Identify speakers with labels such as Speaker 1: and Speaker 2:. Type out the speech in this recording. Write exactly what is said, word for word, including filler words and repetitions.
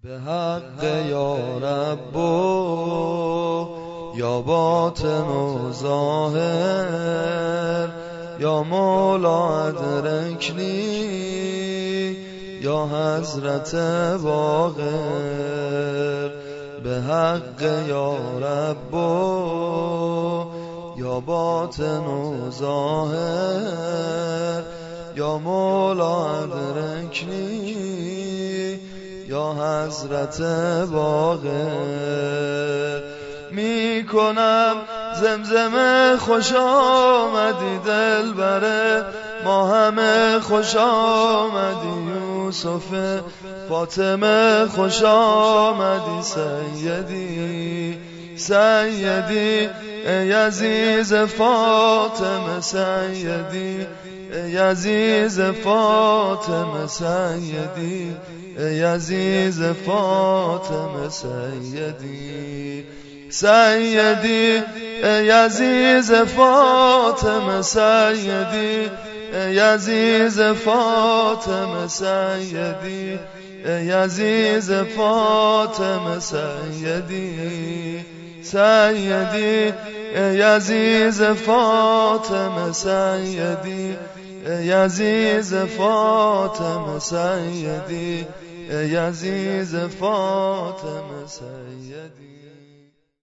Speaker 1: به حق یا رب یا باطن و ظاهر یا مولا ادرکنی یا حضرت باقر. به حق یا رب یا باطن و ظاهر یا مولا ادرکنی یا حضرت باقر. می کنم زمزمه خوش آمدی دلبره، ما همه خوش آمدی یوسف فاطمه، خوش آمدی سیدی سیدی ای عزیز فاطمه سیدی ای عزیز فاطمه سیدی ای عزیز فاطمه سیدی سیدی ای عزیز فاطمه سیدی ای عزیز فاطمه سیدی ای عزیز فاطمه سیدی سیدی ای عزیز فاطمه سیدی ای عزیز فاطمه سیدی ای عزیز فاطمه سیدی.